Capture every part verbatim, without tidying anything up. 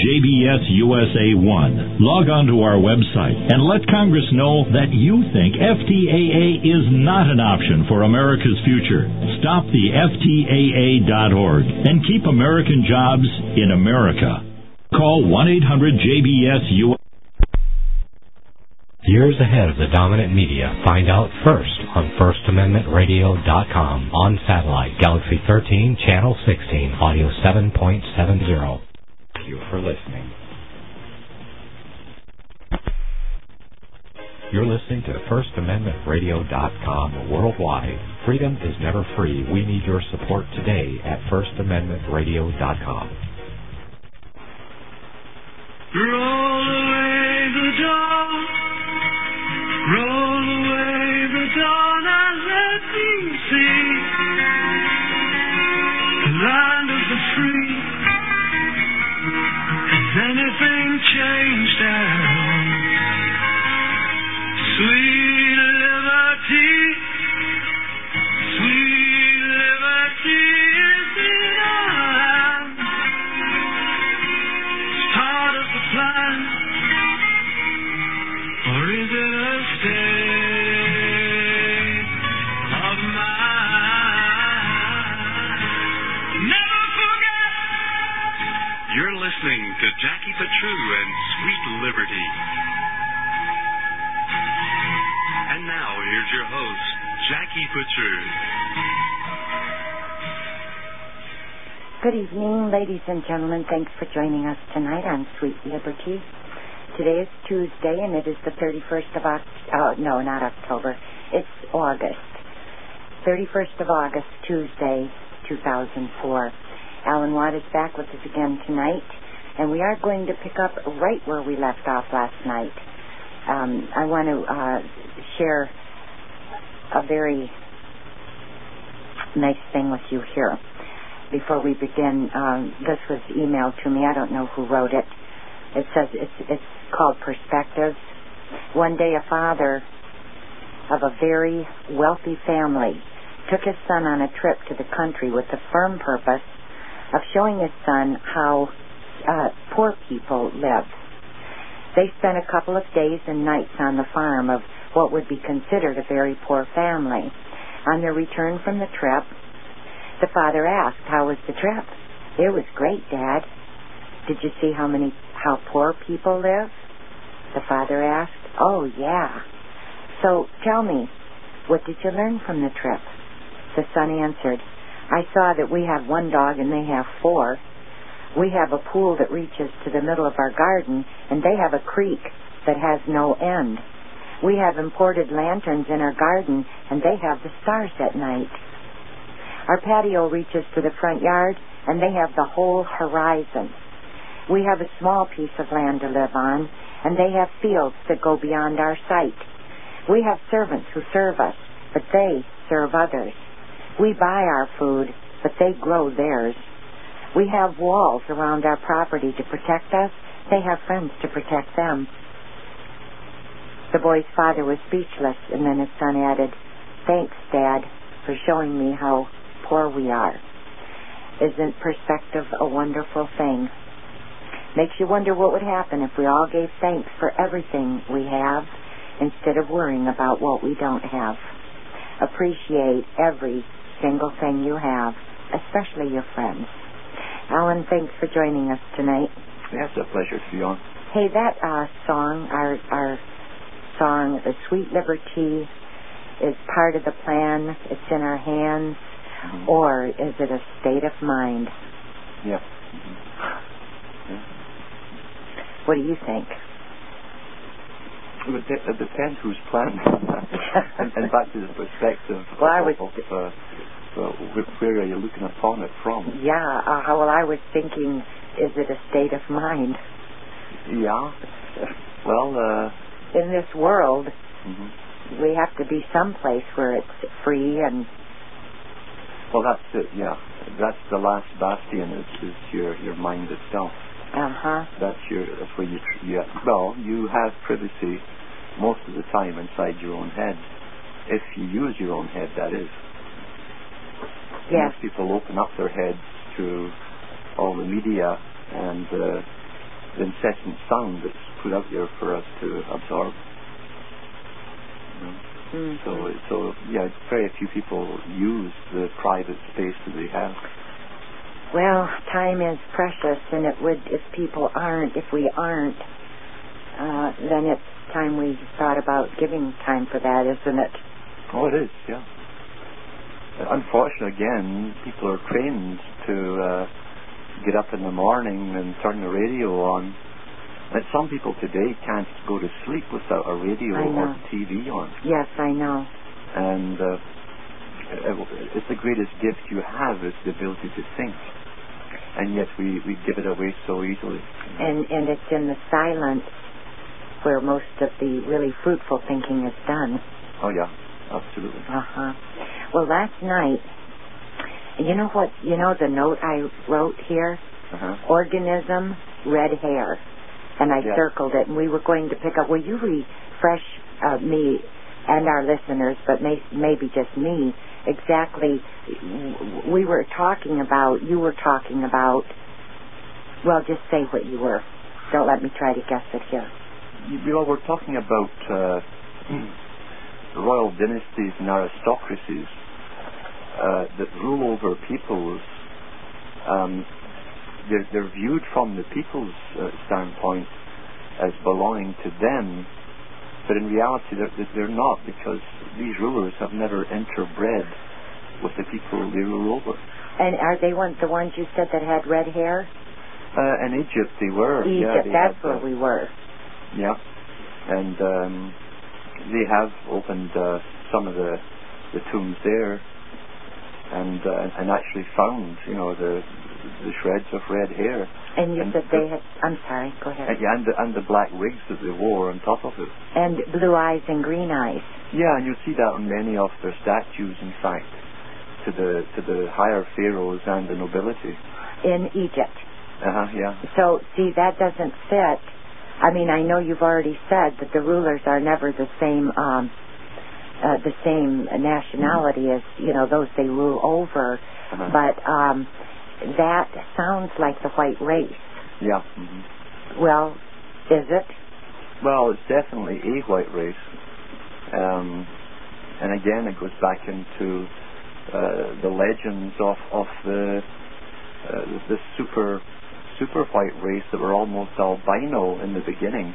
B S U S A one. Log on to our website and let Congress know that you think F T A A is not an option for America's future. Stop the F T A A dot org and keep American jobs in America. Call one eight hundred J B S U S A. Years ahead of the dominant media. Find out first on first amendment radio dot com. On satellite, Galaxy thirteen, Channel sixteen, Audio seven point seven zero. Thank you for listening. You're listening to first amendment radio dot com worldwide. Freedom is never free. We need your support today at first amendment radio dot com. Roll away the dawn. Roll away the dawn and let me see the land of the free. Has anything changed at all? Sweet liberty, sweet liberty is in our land. It's part of the plan. Or is it a state of mind? Never forget! You're listening to Jackie Petru and Sweet Liberty. And now, here's your host, Jackie Petru. Good evening, ladies and gentlemen. Thanks for joining us tonight on Sweet Liberty. Today is Tuesday, and it is the thirty-first of October. Oh, no, not October. It's August. thirty-first of August, Tuesday, two thousand four. Alan Watt is back with us again tonight, and we are going to pick up right where we left off last night. Um, I want to uh, share a very nice thing with you here. Before we begin, um, this was emailed to me. I don't know who wrote it. It says it's, it's called Perspectives. One day a father of a very wealthy family took his son on a trip to the country with the firm purpose of showing his son how uh, poor people live. They spent a couple of days and nights on the farm of what would be considered a very poor family. On their return from the trip, the father asked, "How was the trip?" "It was great, Dad." "Did you see how many how poor people live?" The father asked. "Oh, yeah." "So tell me, what did you learn from the trip?" The son answered, "I saw that we have one dog and they have four. We have a pool that reaches to the middle of our garden, and they have a creek that has no end. We have imported lanterns in our garden, and they have the stars at night. Our patio reaches to the front yard, and they have the whole horizon. We have a small piece of land to live on, and they have fields that go beyond our sight. We have servants who serve us, but they serve others. We buy our food, but they grow theirs. We have walls around our property to protect us. They have friends to protect them." The boy's father was speechless, and then his son added, "Thanks, Dad, for showing me how poor we are." Isn't perspective a wonderful thing? Makes you wonder what would happen if we all gave thanks for everything we have instead of worrying about what we don't have. Appreciate every single thing you have, especially your friends. Alan, thanks for joining us tonight. Yeah, it's a pleasure to be on. Hey, that uh, song, our our song, The Sweet Liberty, is part of the plan. It's in our hands, mm-hmm. Or is it a state of mind? Yeah. Mm-hmm. Yeah. What do you think? It, de- it depends who's planning. and, and back to the perspective well, of, I was, of uh, well, where are you looking upon it from? Yeah, uh, well, I was thinking, is it a state of mind? Yeah. Well, uh... in this world, mm-hmm. we have to be someplace where it's free and... Well, that's it, yeah. That's the last bastion is, is your, your mind itself. Uh-huh. That's your, that's where you, tr- you, well, you have privacy most of the time inside your own head. If you use your own head, that is. Yes. Most people open up their heads to all the media and uh, incessant sound that's put out there for us to absorb. You know? Mm-hmm. So, so yeah, very few people use the private space that they have. Well, time is precious, and it would, if people aren't, if we aren't, uh, then it's time we thought about giving time for that, isn't it? Oh, it is, yeah. Unfortunately, again, people are trained to uh, get up in the morning and turn the radio on. And some people today can't go to sleep without a radio or T V on. Yes, I know. And uh, it's the greatest gift you have is the ability to think. And yet we, we give it away so easily. And and it's in the silence where most of the really fruitful thinking is done. Oh, yeah, absolutely. Uh-huh. Well, last night, you know what, you know the note I wrote here? Uh-huh. Organism, red hair. And I yeah. circled it, and we were going to pick up, will you refresh uh, me and our listeners, but may, maybe just me, exactly, we were talking about, you were talking about, well, just say what you were. Don't let me try to guess it here. You know, we're talking about uh, royal dynasties and aristocracies uh, that rule over peoples. Um, they're, they're viewed from the people's uh, standpoint as belonging to them, but in reality they're, they're not, because these rulers have never interbred with the people they rule over. And are they one, the ones you said that had red hair? Uh, in Egypt they were. Egypt, yeah, that's had, where uh, we were. Yeah, and um, they have opened uh, some of the, the tombs there, and uh, and actually found, you know, the the shreds of red hair. And you and said they had. I'm sorry. Go ahead. And, yeah, and the, and the black wigs that they wore on top of it. And blue eyes and green eyes. Yeah, and you see that on many of their statues. In fact, to the to the higher pharaohs and the nobility in Egypt. Uh huh. Yeah. So see, that doesn't fit. I mean, I know you've already said that the rulers are never the same, um, uh, the same nationality as, you know, those they rule over. Uh-huh. But um, that sounds like the white race. Yeah. Mm-hmm. Well, is it? Well, it's definitely a white race. Um, and again, it goes back into uh, the legends of of the uh, the super. super white race that were almost albino in the beginning,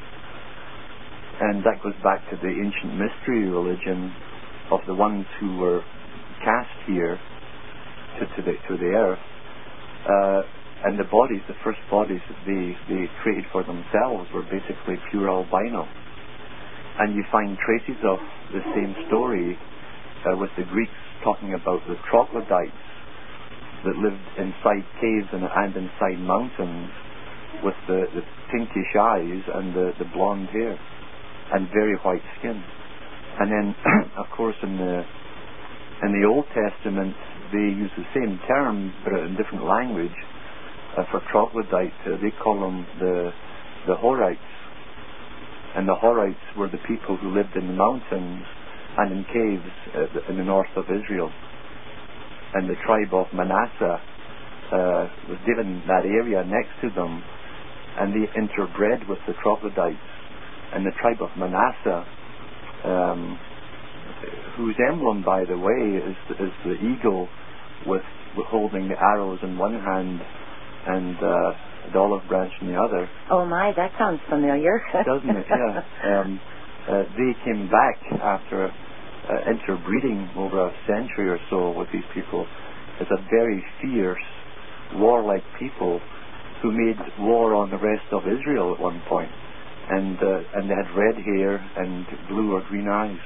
and that goes back to the ancient mystery religion of the ones who were cast here to, to the to the earth, uh, and the bodies, the first bodies that they they created for themselves were basically pure albino, and you find traces of the same story uh, with the Greeks talking about the troglodytes that lived inside caves and, and inside mountains with the, the pinkish eyes and the, the blonde hair and very white skin. And then, of course, in the in the Old Testament, they use the same term but in different language uh, for troglodyte. Uh, they call them the the Horites, and the Horites were the people who lived in the mountains and in caves uh, in the north of Israel. And the tribe of Manasseh uh, was given that area next to them, and they interbred with the troglodytes. And the tribe of Manasseh, um, whose emblem, by the way, is, is the eagle with, with holding the arrows in one hand and uh, the olive branch in the other. Oh my, that sounds familiar. Doesn't it? Yeah. Um, uh, they came back after Uh, interbreeding over a century or so with these people as a very fierce, warlike people who made war on the rest of Israel at one point, and uh, and they had red hair and blue or green eyes.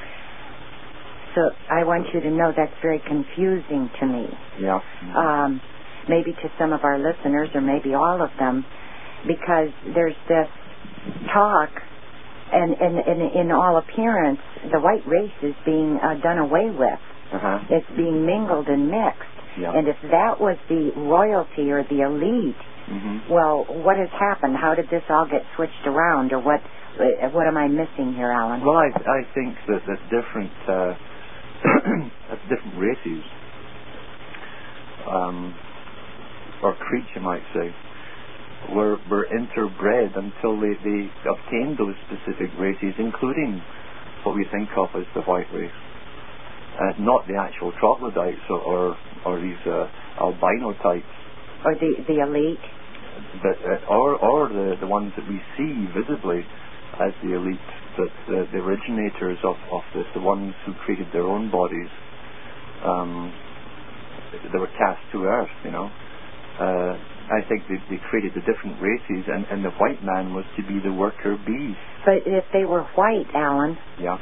So I want you to know that's very confusing to me. Yeah. Mm-hmm. Um, maybe to some of our listeners, or maybe all of them, because there's this talk. And, and, and in all appearance, the white race is being uh, done away with. Uh-huh. It's being mingled and mixed. Yeah. And if that was the royalty or the elite, mm-hmm. well, what has happened? How did this all get switched around? Or what uh, what am I missing here, Alan? Well, I, I think that, that different, uh, different races, um, or creeds, you might say, were were interbred until they, they obtained those specific races, including what we think of as the white race. Uh, not the actual troglodytes or or, or these uh, albino types. Or the, the elite. But, uh, or or the, the ones that we see visibly as the elite, but the, the originators of, of this, the ones who created their own bodies, um, they were cast to earth, you know. Uh, I think they, they created the different races, and, and the white man was to be the worker bee. But if they were white, Alan, yeah,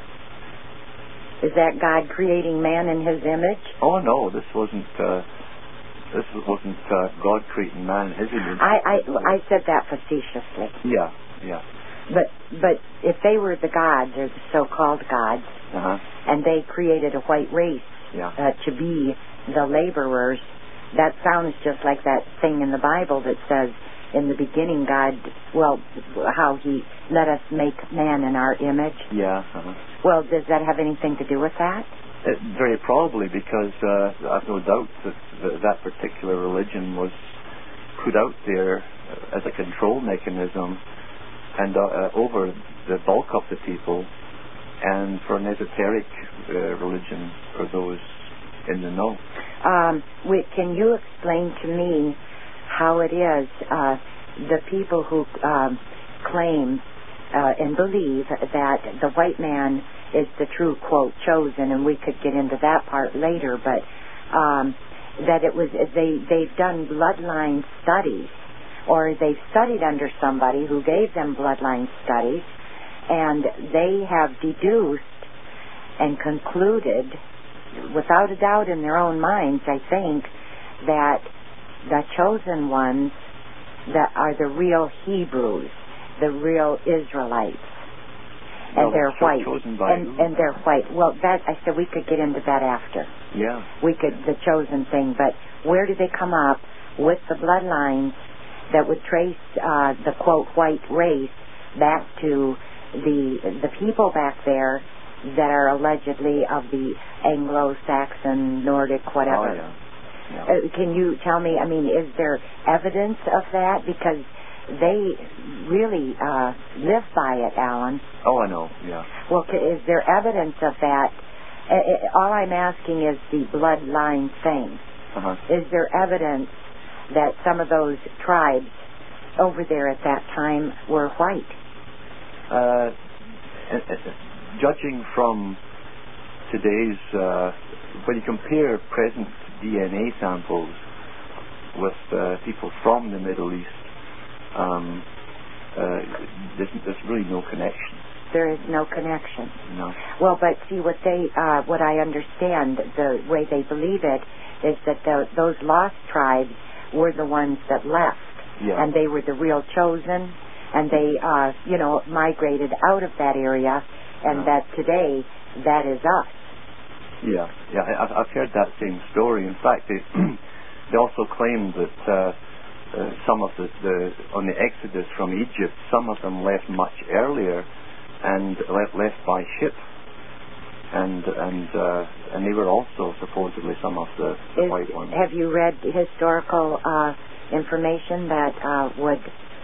is that God creating man in His image? Oh no, this wasn't. Uh, this wasn't uh, God creating man in His image. I, I I said that facetiously. Yeah, yeah. But but if they were the gods, or the so-called gods, uh-huh. and they created a white race yeah. uh, to be the laborers, that sounds just like that thing in the Bible that says, in the beginning, God, well, how He let us make man in our image. Yeah. Uh-huh. Well, does that have anything to do with that? It, very probably, because uh, I've no doubt that that, that particular religion was put out there as a control mechanism and uh, uh, over the bulk of the people, and for an esoteric uh, religion for those in the know. Um, wait, can you explain to me how it is uh, the people who um, claim uh, and believe that the white man is the true, quote, chosen, and we could get into that part later, but um, that it was they they've done bloodline studies, or they've studied under somebody who gave them bloodline studies, and they have deduced and concluded, without a doubt in their own minds, I think, that the chosen ones that are the real Hebrews, the real Israelites, and well, they're white, and, and they're white. Well, that I said we could get into that after. Yeah, we could the chosen thing, but where did they come up with the bloodlines that would trace uh, the quote white race back to the the people back there that are allegedly of the Anglo-Saxon, Nordic, whatever? Oh, yeah. Yeah. Uh, can you tell me, I mean, is there evidence of that? Because they really uh, live by it, Alan. Oh, I know, yeah. Well, is there evidence of that? Uh, all I'm asking is the bloodline thing. Uh-huh. Is there evidence that some of those tribes over there at that time were white? Uh, judging from today's, uh, when you compare present D N A samples with uh, people from the Middle East, um, uh, there's, there's really no connection. There is no connection. No. Well, but see, what they, uh, what I understand, the way they believe it, is that the, those lost tribes were the ones that left, yeah. and they were the real chosen, and they, uh, you know, migrated out of that area, and no. that today, that is us. Yeah, yeah, I, I've heard that same story. In fact, they they also claim that uh, uh, some of the, the on the Exodus from Egypt, some of them left much earlier, and left left by ship, and and uh, and they were also supposedly some of the, the is, white ones. Have you read historical uh, information that uh, would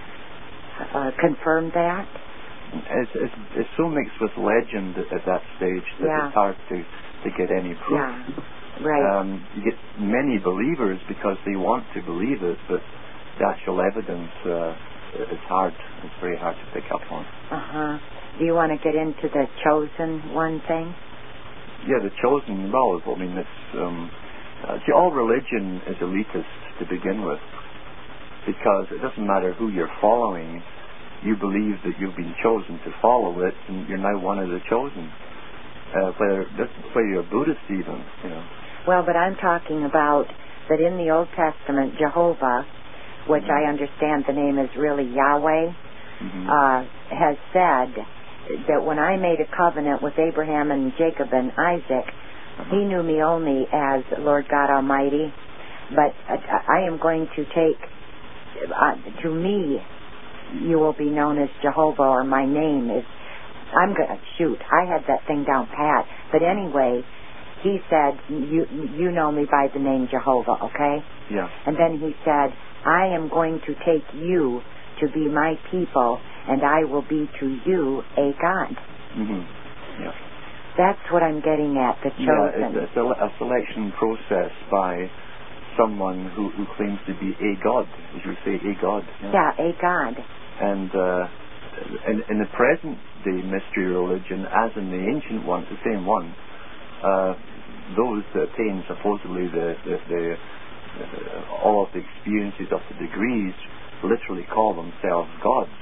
uh, confirm that? It's, it's, it's so mixed with legend at, at that stage that yeah. it's hard to, to get any proof. Yeah, right. Um, you get many believers because they want to believe it, but the actual evidence uh, is hard. It's very hard to pick up on. Uh-huh. Do you want to get into the chosen one thing? Yeah, the chosen, well, I mean, it's, um, uh, see, all religion is elitist to begin with, because it doesn't matter who you're following. You believe that you've been chosen to follow it, and you're now one of the chosen. Uh, whether whether you're a Buddhist even, you know. Well, but I'm talking about that in the Old Testament, Jehovah, which mm-hmm. I understand the name is really Yahweh, mm-hmm. uh, has said that when I made a covenant with Abraham and Jacob and Isaac, uh-huh. he knew me only as Lord God Almighty, but I am going to take, uh, to me, you will be known as Jehovah, or my name is, I'm going to, shoot, I had that thing down pat. But anyway, he said, you you know me by the name Jehovah, okay? Yeah. And then he said, I am going to take you to be my people, and I will be to you a God. Mm-hmm. Yeah. That's what I'm getting at, the chosen. Yeah, it's, it's a, a selection process by someone who, who claims to be a God, as you say, a God. Yeah, yeah a God. And uh, in, in the present-day mystery religion, as in the ancient one, the same one, uh, those that attain supposedly the, the, the uh, all of the experiences of the degrees literally call themselves gods.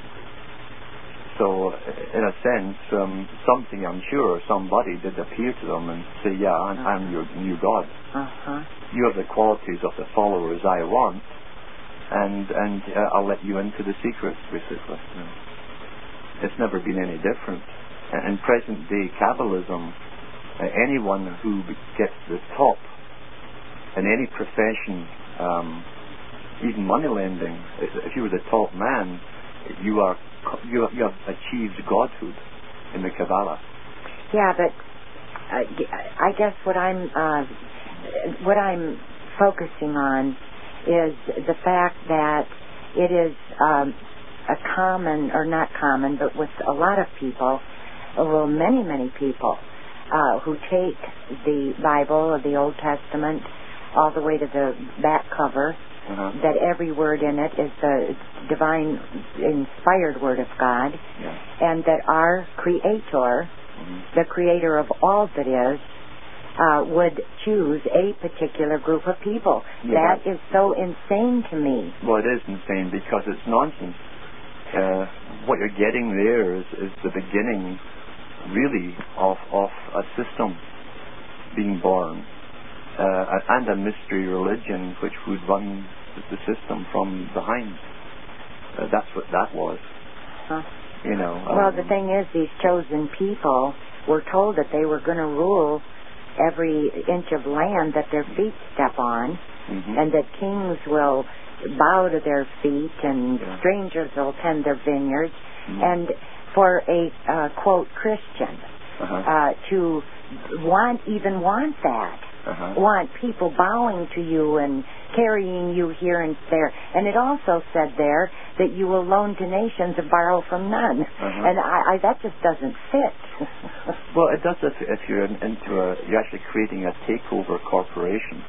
So, in a sense, um, something, I'm sure, somebody did appear to them and say, yeah, I'm, uh-huh. I'm your new God. Uh-huh. You have the qualities of the followers I want, and and uh, I'll let you into the secrets, basically. Yeah. It's never been any different. In present-day Kabbalism, uh, anyone who gets to the top in any profession, um, even money lending, if you were the top man, you are you have, you have achieved godhood in the Kabbalah. Yeah, but uh, I guess what I'm uh, what I'm focusing on is the fact that it is um, a common, or not common, but with a lot of people, well, many, many people uh, who take the Bible or the Old Testament all the way to the back cover, uh-huh. that every word in it is the divine inspired word of God, yeah. and that our Creator, mm-hmm. the Creator of all that is, uh, would choose a particular group of people. Yeah, that is so insane to me. Well, it is insane because it's nonsense. Uh, what you're getting there is, is the beginning, really, of, of a system being born. Uh, and a mystery religion which would run the system from behind. Uh, that's what that was. Huh. You know. Well, um, the thing is, these chosen people were told that they were going to rule every inch of land that their feet step on, mm-hmm. and that kings will bow to their feet, and yeah. strangers will tend their vineyards. Mm-hmm. And for a uh, quote Christian uh-huh. uh, to want even want that. Uh-huh. want people bowing to you and carrying you here and there. And it also said there that you will loan to nations and borrow from none. Uh-huh. And I, I, that just doesn't fit. Well, it does if, if you're in, into a, you're actually creating a takeover corporation.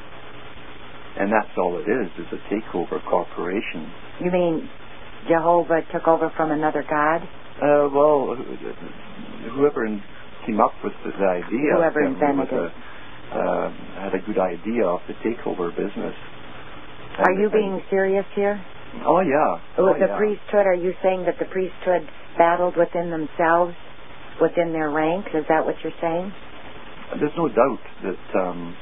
And that's all it is, is a takeover corporation. You mean Jehovah took over from another god? Uh, well, whoever came up with the, the idea. Whoever invented it. Uh, had a good idea of the takeover business. And, are you being serious here? Oh, yeah. With oh, the yeah. priesthood, are you saying that the priesthood battled within themselves, within their ranks? Is that what you're saying? There's no doubt that um,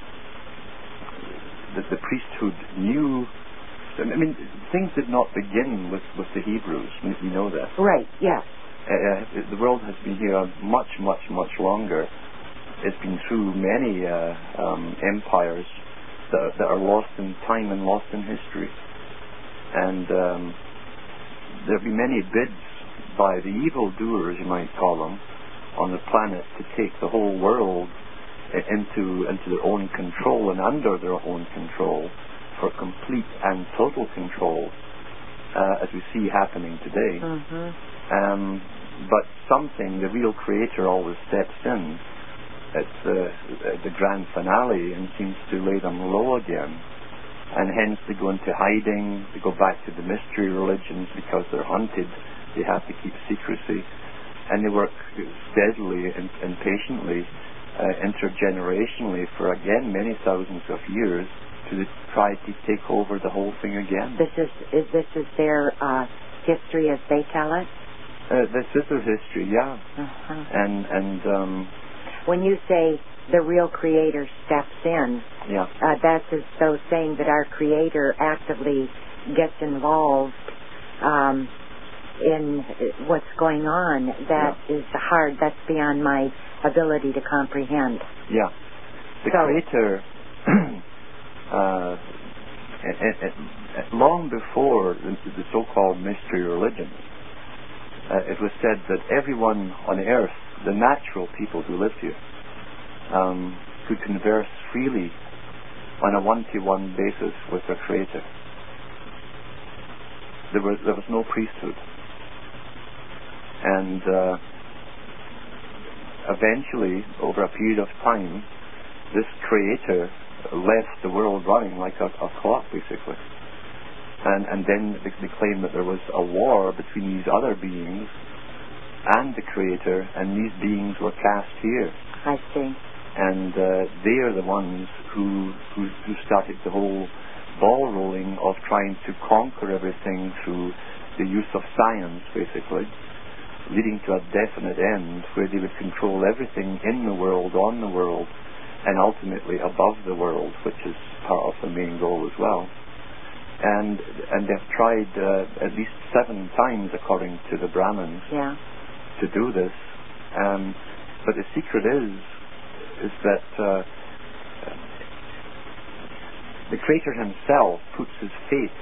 that the priesthood knew. I mean, things did not begin with, with the Hebrews. We know that. Right, yes. Uh, uh, the world has been here much, much, much longer. It's been through many uh, um, empires that, that are lost in time and lost in history. And um, there have been many bids by the evildoers, you might call them, on the planet to take the whole world into, into their own control and under their own control for complete and total control, uh, as we see happening today. Mm-hmm. Um, but something, the real creator always steps in at uh, the grand finale and seems to lay them low again, and hence they go into hiding, they go back to the mystery religions because they're hunted, they have to keep secrecy, and they work steadily and, and patiently, uh, intergenerationally for again many thousands of years to try to take over the whole thing again. This is, is this is their uh, history as they tell it? Uh, this is their history, yeah. Uh-huh. And and um, when you say the real creator steps in, yeah. uh, that's as though saying that our creator actively gets involved um, in what's going on. That yeah. is hard. That's beyond my ability to comprehend. Yeah. The so, creator, uh, and, and, and long before the, the so-called mystery religions, uh, it was said that everyone on earth, the natural people who lived here, um, could converse freely on a one-to-one basis with their Creator. There was, there was no priesthood. And uh, eventually, over a period of time, this Creator left the world running like a, a clock, basically. And, and then they, they claim that there was a war between these other beings and the Creator, and these beings were cast here. I see. And uh, they are the ones who, who who started the whole ball rolling of trying to conquer everything through the use of science, basically, leading to a definite end where they would control everything in the world, on the world, and ultimately above the world, which is part of the main goal as well. And and they've tried uh, at least seven times, according to the Brahmins, yeah. to do this. Um, but the secret is is that uh, the Creator himself puts his fate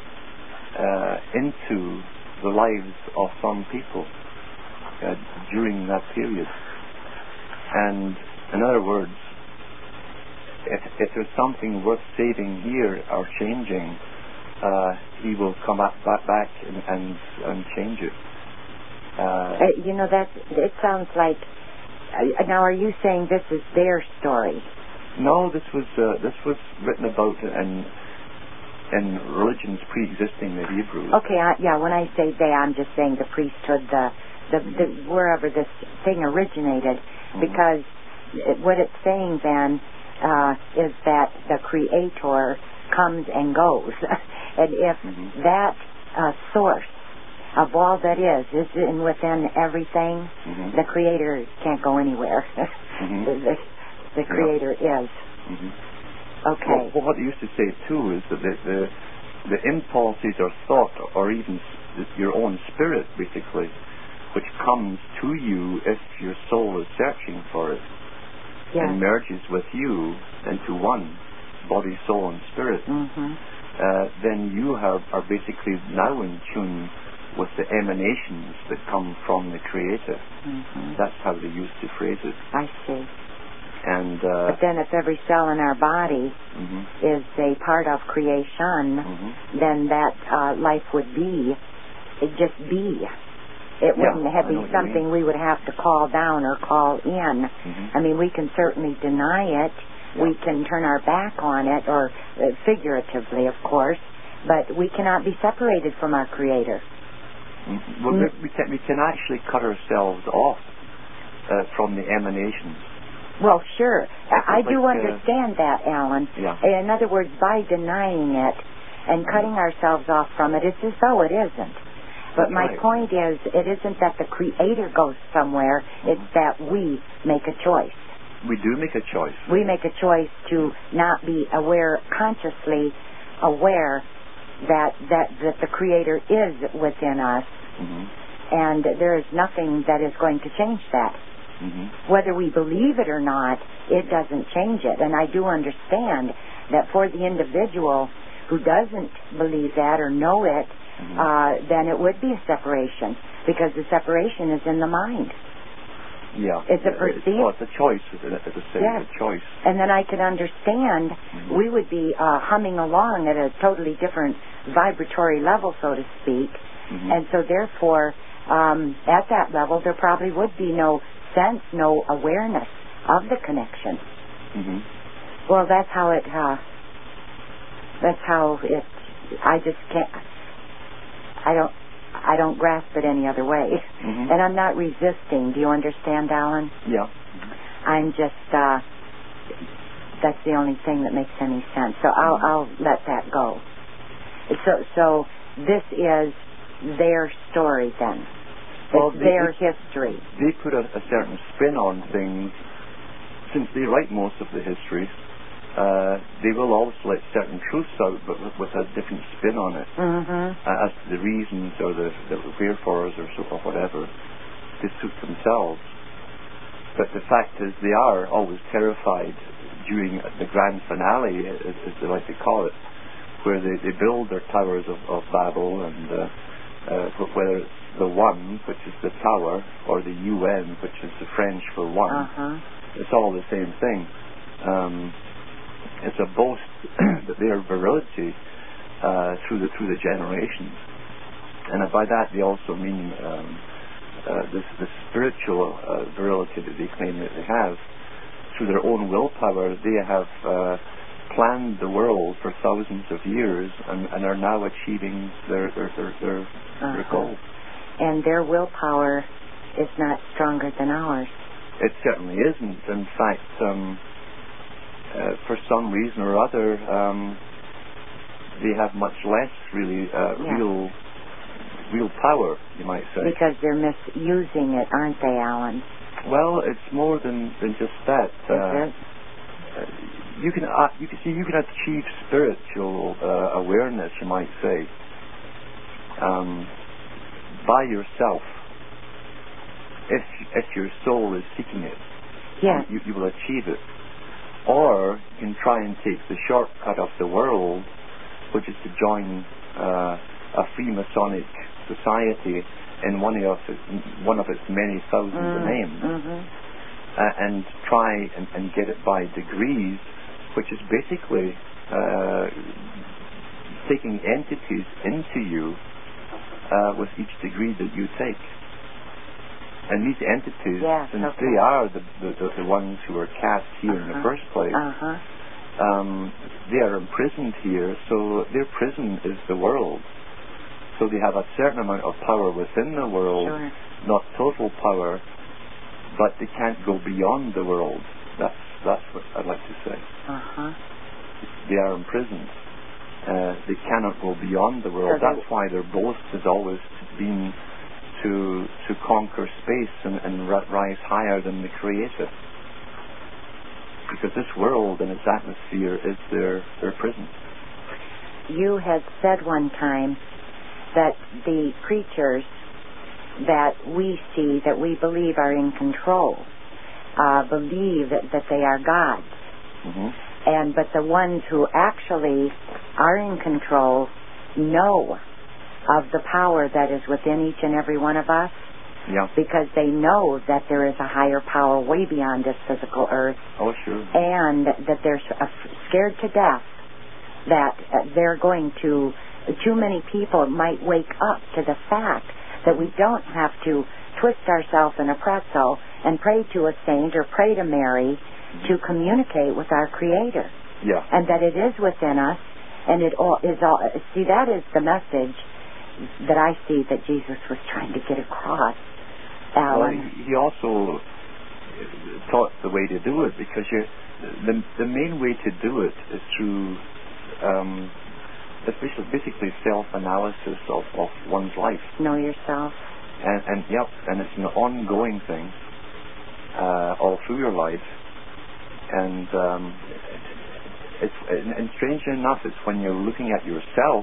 uh, into the lives of some people uh, during that period. And in other words, if, if there's something worth saving here or changing, uh, he will come back, back, back and, and, and change it. Uh, uh, you know, that it sounds like. Uh, now, are you saying this is their story? No, this was uh, this was written about in in religions pre-existing the Hebrews. Okay, uh, yeah. When I say they, I'm just saying the priesthood, the the, mm-hmm. the wherever this thing originated, mm-hmm. because it, what it's saying then uh, is that the Creator comes and goes, and if mm-hmm. that uh, source of all that is is in within everything, mm-hmm. the Creator can't go anywhere. mm-hmm. the, the, the Creator yeah. is. Mm-hmm. Okay. Well, what they used to say too is that the the, the impulses or thought, or even your own spirit, basically, which comes to you if your soul is searching for it, yeah. and merges with you into one, body, soul, and spirit, mm-hmm. uh, then you have, are basically now in tune with the emanations that come from the Creator. Mm-hmm. That's how they used to phrase it. I see. And uh, but then if every cell in our body mm-hmm. is a part of creation, mm-hmm. then that uh, life would be, it just be. It yeah, wouldn't have be something we would have to call down or call in. Mm-hmm. I mean, we can certainly deny it. Yeah. We can turn our back on it, or uh, figuratively, of course, but we cannot be separated from our Creator. Mm-hmm. Well, mm-hmm. we, can, we can actually cut ourselves off uh, from the emanations. Well, sure. I like, do uh, understand that, Alan. Yeah. In other words, by denying it and cutting ourselves off from it, it's as though it isn't. But That's my right. point is, it isn't that the Creator goes somewhere, mm-hmm. it's that we make a choice. We do make a choice. We make a choice to not be aware, consciously aware that that, that the Creator is within us, mm-hmm. and there is nothing that is going to change that. Mm-hmm. Whether we believe it or not, it doesn't change it. And I do understand that for the individual who doesn't believe that or know it, mm-hmm. uh, then it would be a separation, because the separation is in the mind. Yeah. It's a yeah, perceived... It's, well, it's a choice, isn't it? As I say, yes. It's a choice. And then I can understand mm-hmm. we would be uh, humming along at a totally different vibratory level, so to speak. Mm-hmm. And so therefore, um, at that level, there probably would be no sense, no awareness of the connection. Mm-hmm. Well, that's how it, uh, that's how it, I just can't, I don't, I don't grasp it any other way. Mm-hmm. And I'm not resisting. Do you understand, Alan? Yeah. Mm-hmm. I'm just, uh, that's the only thing that makes any sense. So I'll, mm-hmm. I'll let that go. So, so this is their story then. Well, it's they, their they, history. They put a, a certain spin on things. Since they write most of the history, uh, they will always let certain truths out, but with, with a different spin on it, mm-hmm. uh, as to the reasons or the, the wherefores or so or whatever to suit themselves. But the fact is, they are always terrified during the grand finale, as, as they like to call it, where they, they build their towers of, of Babel, and uh, uh, whether it's the One, which is the tower, or the U N, which is the French for one. Uh-huh. It's all the same thing. Um, it's a boast that their virility uh, through the through the generations, and by that they also mean um, uh, this the spiritual uh, virility that they claim that they have. Through their own willpower, they have uh, planned the world for thousands of years and, and are now achieving their their their, their, uh-huh. their goal. And their willpower is not stronger than ours. It certainly isn't. In fact, um, uh, for some reason or other, um, they have much less really uh, yeah. real real power, you might say. Because they're misusing it, aren't they, Alan? Well, it's more than, than just that. Is uh, it? Uh, you can uh, you can see you can achieve spiritual uh, awareness, you might say, um, by yourself. If if your soul is seeking it, yeah. you, you will achieve it. Or you can try and take the shortcut of the world, which is to join uh, a Freemasonic society in one of its, one of its many thousands mm, of names, mm-hmm. uh, and try and, and get it by degrees, which is basically uh, taking entities into you uh, with each degree that you take. And these entities, yes, since okay. they are the, the, the, the ones who are cast here uh-huh. in the first place, uh-huh. um, they are imprisoned here, so their prison is the world. So they have a certain amount of power within the world, sure. not total power, but they can't go beyond the world. That's that's what I'd like to say. Uh-huh. They are imprisoned. Uh, they cannot go beyond the world. So that's why their boast has always been to to conquer space and, and rise higher than the Creator. Because this world and its atmosphere is their, their prison. You had said one time that the creatures that we see, that we believe are in control, uh, believe that, that they are gods. Mm-hmm. And but the ones who actually are in control know of the power that is within each and every one of us, yeah. because they know that there is a higher power way beyond this physical earth. Oh, sure. And that they're scared to death that they're going to, too many people might wake up to the fact that we don't have to twist ourselves in a pretzel and pray to a saint or pray to Mary mm-hmm. to communicate with our Creator. Yeah. And that it is within us, and it all is all, see, that is the message that I see that Jesus was trying to get across, Alan. Well, he also taught the way to do it, because you, the the main way to do it is through um, basically, basically self-analysis of, of one's life. Know yourself. And, and yep, and it's an ongoing thing uh, all through your life. And um, it's and, and strangely enough, it's when you're looking at yourself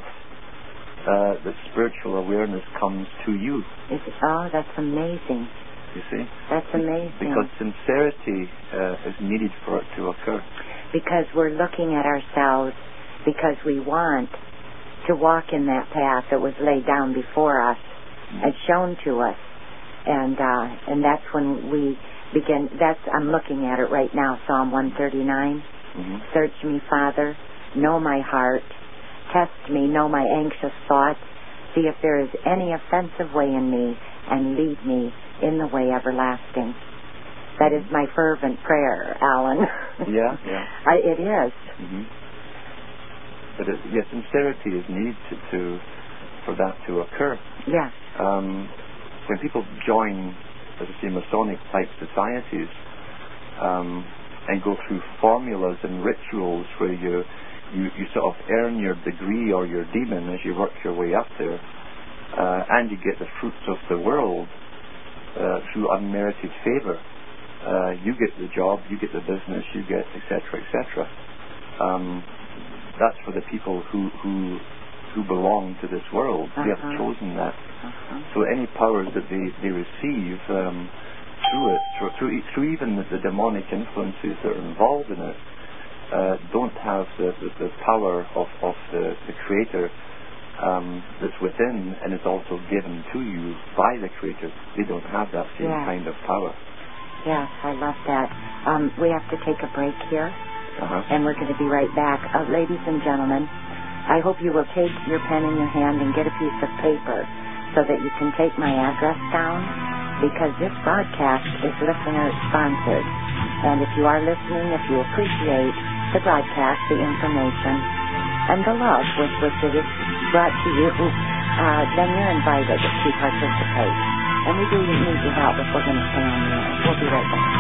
Uh, the spiritual awareness comes to you. It's, oh, that's amazing. You see? That's amazing. Because sincerity uh, is needed for it to occur. Because we're looking at ourselves because we want to walk in that path that was laid down before us mm-hmm. and shown to us. And uh, and that's when we begin. That's I'm looking at it right now, Psalm one thirty-nine. Mm-hmm. Search me, Father, know my heart. Test me, know my anxious thoughts, see if there is any offensive way in me, and lead me in the way everlasting. That is my fervent prayer, Alan. Yeah, yeah. I, it is. Mm-hmm. But it, yes, sincerity is needed to, to for that to occur. Yes. Um, when people join, as I say, Masonic type societies, um, and go through formulas and rituals where you You, you sort of earn your degree or your demon as you work your way up there, uh, and you get the fruits of the world uh, through unmerited favor. Uh, you get the job, you get the business, you get et cetera, et cetera. Um, that's for the people who who who belong to this world. Uh-huh. They have chosen that. Uh-huh. So any powers that they they receive um, through it, through, through through even the, the demonic influences that are involved in it. Uh, don't have the, the, the power of, of the, the Creator um, that's within and is also given to you by the Creator. They don't have that same yeah. kind of power. Yes, I love that. Um, we have to take a break here, Uh-huh. and we're going to be right back. Uh, ladies and gentlemen, I hope you will take your pen in your hand and get a piece of paper so that you can take my address down, because this broadcast is listener-sponsored. And if you are listening, if you appreciate the broadcast, the information, and the love with which it is brought to you, uh, then you're invited to participate. And we do need your help if we're going to stay on the air. We'll be right back.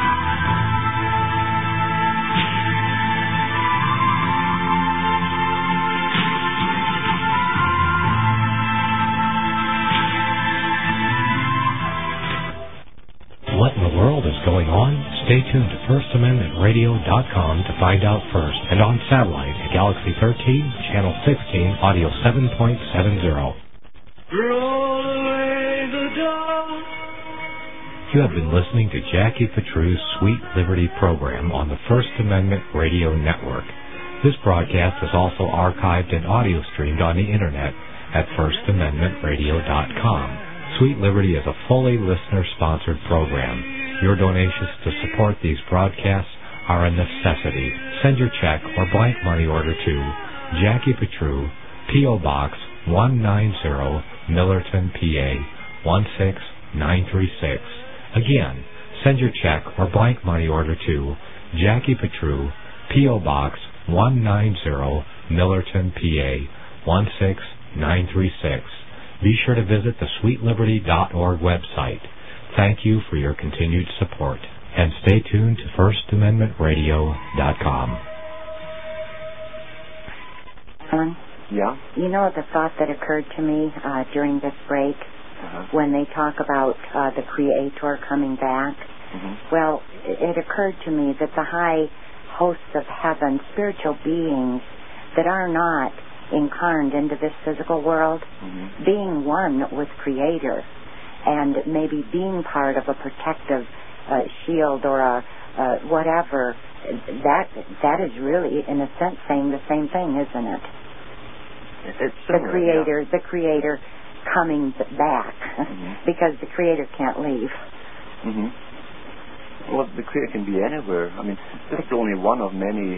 What in the world is going on? Stay tuned to First Amendment Radio dot com to find out first, and on satellite at Galaxy thirteen, Channel sixteen, Audio seven point seven zero. Roll away the dawn. You have been listening to Jackie Petru's Sweet Liberty program on the First Amendment Radio Network. This broadcast is also archived and audio streamed on the Internet at First Amendment Radio dot com. Sweet Liberty is a fully listener-sponsored program. Your donations to support these broadcasts are a necessity. Send your check or blank money order to Jackie Petru, P O. Box one ninety, Millerton, P A one six nine three six. Again, send your check or blank money order to Jackie Petru, P O. Box one ninety, Millerton, P A one six nine three six. Be sure to visit the sweet liberty dot org website. Thank you for your continued support. And stay tuned to First Amendment Radio dot com. Alan, Yeah? you know the thought that occurred to me uh, during this break Uh-huh. when they talk about uh, the Creator coming back? Mm-hmm. Well, it occurred to me that the high hosts of heaven, spiritual beings that are not incarnate into this physical world, Mm-hmm. being one with Creator and maybe being part of a protective uh, shield or a uh, whatever, that that is really, in a sense, saying the same thing, isn't it? It's The similar, Creator, the Creator coming back, Mhm. because the Creator can't leave. Yeah. Mm-hmm. Well, the Creator can be anywhere. I mean, this is only one of many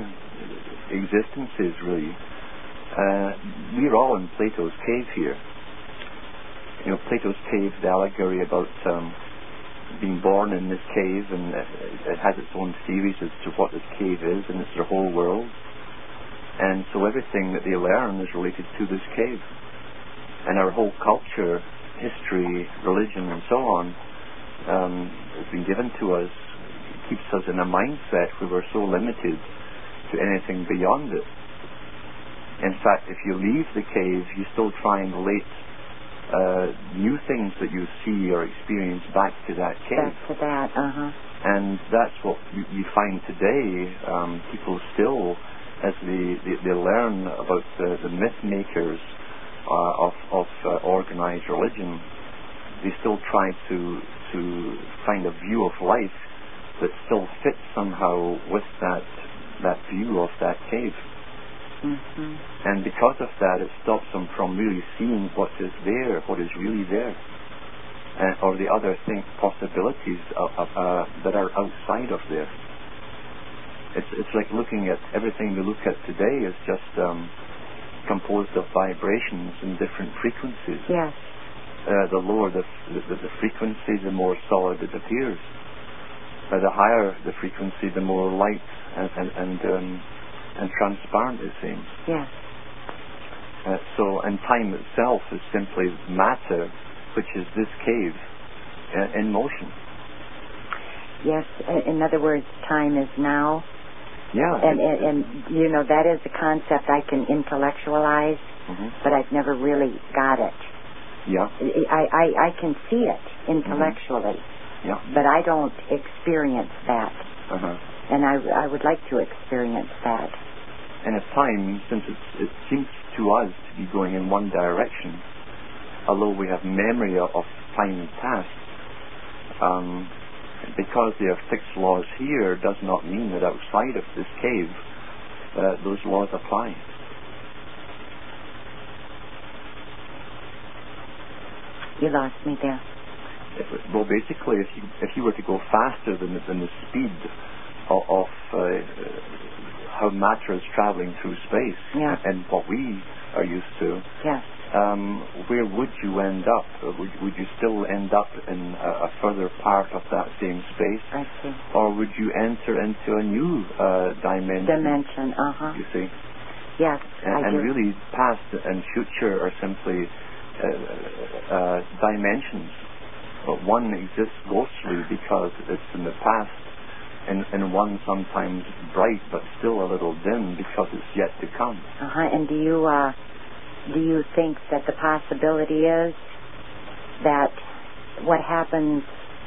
existences, really. Uh, we're all in Plato's cave here. You know, Plato's cave, the allegory about um, being born in this cave, and it has its own theories as to what this cave is, and it's their whole world. And so everything that they learn is related to this cave. And our whole culture, history, religion, and so on, um, has been given to us, keeps us in a mindset where we're so limited to anything beyond it. In fact, if you leave the cave, you still try and relate uh, new things that you see or experience back to that cave. Back to that, uh-huh. And that's what you, you find today. Um, people still, as they, they, they learn about the, the myth makers uh, of, of uh, organized religion, they still try to to find a view of life that still fits somehow with that that view of that cave. Mm-hmm. And because of that, it stops them from really seeing what is there, what is really there, and, or the other thing, possibilities of, of, uh, that are outside of there. It's it's like looking at everything we look at today is just um, composed of vibrations and different frequencies. Yes. Uh, the lower the, the the frequency, the more solid it appears. Uh, the higher the frequency, the more light and and and, um, and transparent it seems. Yes. Uh, so, and time itself is simply matter, which is this cave uh, in motion. Yes. In other words, time is now. Yeah. And, and, and you know, that is a concept I can intellectualize, mm-hmm. but I've never really got it. Yeah. I, I, I can see it intellectually, mm-hmm. yeah. but I don't experience that. Uh-huh. And I, I would like to experience that. And at times, since it's, it seems to us to be going in one direction, although we have memory of, of time past, um, because there are fixed laws here does not mean that outside of this cave uh, those laws apply. You lost me there. If, well, basically, if you if you were to go faster than the, than the speed of, of uh, how matter is traveling through space yeah. and what we are used to, yes. um, where would you end up? Would, would you still end up in a, a further part of that same space? I see. Or would you enter into a new uh, dimension? Dimension, uh-huh. You see? Yes, and, I and do. really, past and future are simply uh, uh, dimensions. But one exists ghostly because it's in the past, and, and one sometimes bright but still a little dim because it's yet to come. Uh-huh. And do you uh, do you think that the possibility is that what happens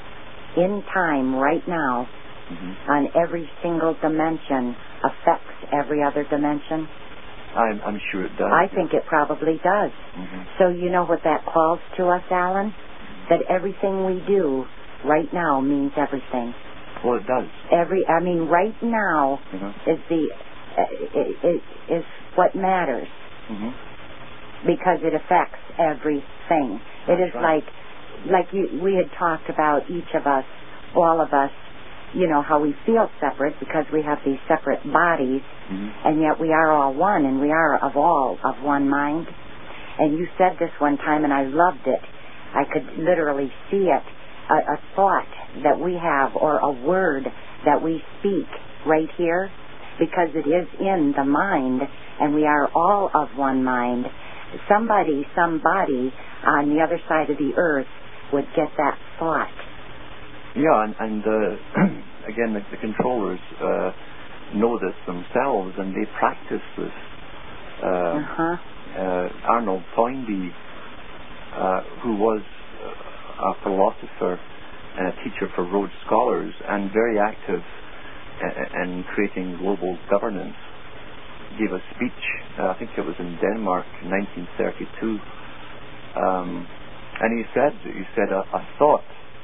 in time right now mm-hmm. on every single dimension affects every other dimension? I'm, I'm sure it does. I think it probably does. Mm-hmm. So you know what that calls to us, Alan? That everything we do right now means everything. Well, it does. Every, I mean, right now mm-hmm. is the uh, is, is what matters mm-hmm. because it affects everything. That's it is right. like like you, we had talked about each of us, all of us. You know how we feel separate because we have these separate bodies, mm-hmm. and yet we are all one, and we are of all of one mind. And you said this one time, and I loved it. I could literally see it, a, a thought that we have or a word that we speak right here, because it is in the mind, and we are all of one mind. Somebody, somebody on the other side of the earth would get that thought. Yeah, and, and uh, again, the, the controllers uh, know this themselves, and they practice this. Uh, uh-huh. uh, Arnold Toynbee, uh, who was a philosopher and a teacher for Rhodes Scholars, and very active in creating global governance, gave a speech, uh, I think it was in Denmark in nineteen thirty-two, um, and he said, he said a, a thought